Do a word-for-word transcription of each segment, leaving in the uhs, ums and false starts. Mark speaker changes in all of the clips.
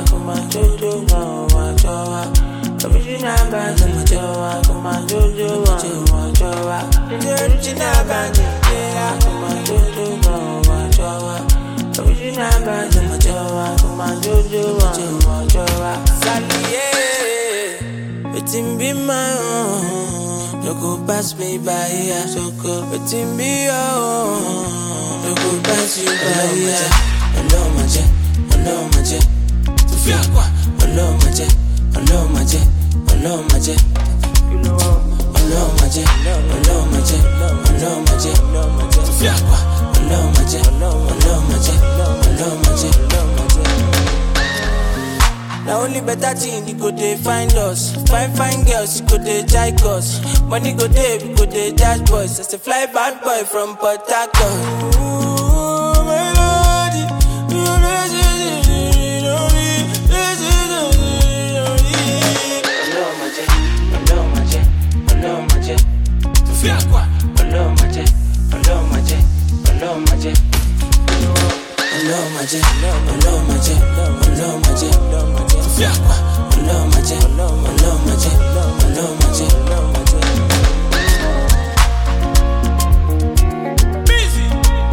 Speaker 1: come on, Jojo, no, watch over. Original band, Jojo, come on, Jojo, watch over. Original band, yeah, come on, Jojo, no, watch over. Original band, Jojo, come on, Jojo, watch over. Sally, yeah, waiting be my own. You go pass me by here, so go. Waiting be your own. You go pass you by here. Hello, my jet. Hello, my jet. Hello, my jet. Hello, my jet. Hello, my jet. Hello, my jet. Hello, my jet. Hello, my jet. Hello, my jet. Hello, my jet. Hello, my jet. Hello, my jet. Now only better thing you go dey find us. Fine fine girls you go dey like us. Money go dey we go dey dash boys. As a fly bad boy from Port Harcourt. Hello, my jet, hello, my jet, hello, my jet, hello, my jet, hello, my jet, hello, my jet, hello, my jet, hello, my jet. Busy.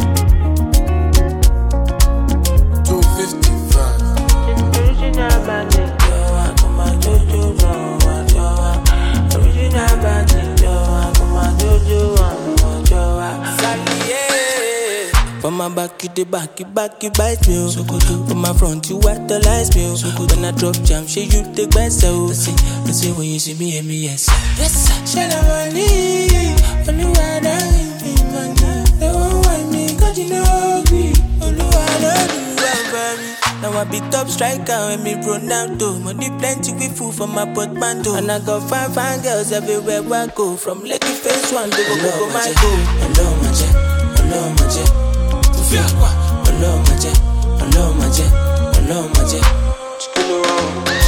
Speaker 1: two fifty-five. Original bandit, yo, I come on, Jojo, yo, original bandit, yo, I come on, Jojo, yo, Sally, yeah. From my back, you the back, you back, you bite me. So good. From my front, you idolize me. So good. When I drop jam, she you take best. So I see, I see when you see me, hear me, yes. Yes, sir. Shall I money? Only one I need money. They won't want me, cause you know me. Only one I do one for me. Now I be top striker when me Ronaldo. Money plenty, we fool for my portmanteau. And I got fine, fine girls everywhere I go. From Lucky Face One to go, go, my go. Hello, my jet. Hello, my jet. Hello, my jet. Hello, my jet. Hello, my jet.